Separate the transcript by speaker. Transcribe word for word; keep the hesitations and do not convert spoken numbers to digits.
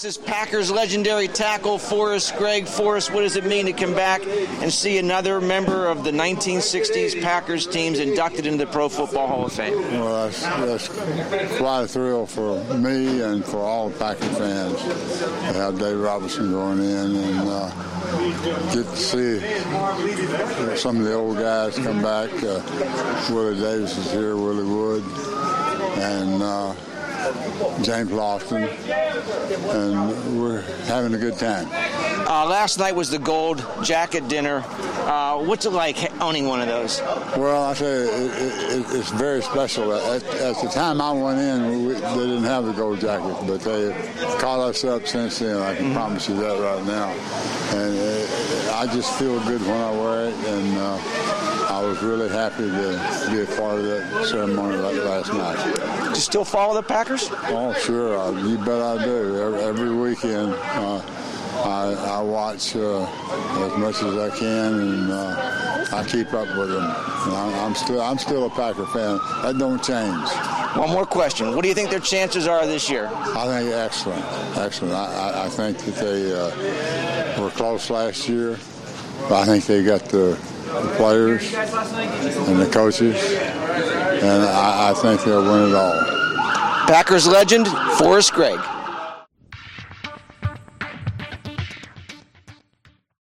Speaker 1: This is Packers legendary tackle, Forrest Gregg. Forrest, what does it mean to come back and see another member of the nineteen sixties Packers teams inducted into the Pro Football Hall of Fame?
Speaker 2: Well, that's, that's quite a thrill for me and for all the Packer fans to have Dave Robinson going in and uh, get to see some of the old guys come back. Uh, Willie Davis is here, Willie Wood, and uh, James Lofton, and we're having a good time.
Speaker 1: Uh, last night was the Gold Jacket dinner. Uh, what's it like owning one of those?
Speaker 2: Well, I say it, it, it's very special. At, at the time I went in, we, they didn't have the Gold Jacket, but they caught us up since then. I can mm-hmm. promise you that right now. And uh, I just feel good when I wear it, and uh, I was really happy to be a part of that ceremony like last night.
Speaker 1: Do you still follow the Packers?
Speaker 2: Oh, sure. I, you bet I do. Every, every weekend, uh, I, I watch uh, as much as I can, and uh, I keep up with them. I'm, I'm still I'm still a Packer fan. That don't change.
Speaker 1: One more question. What do you think their chances are this year?
Speaker 2: I think excellent. Excellent. I, I, I think that they uh, were close last year. I think they got the the players and the coaches, and I, I think they'll win it all.
Speaker 1: Packers legend, Forrest Gregg.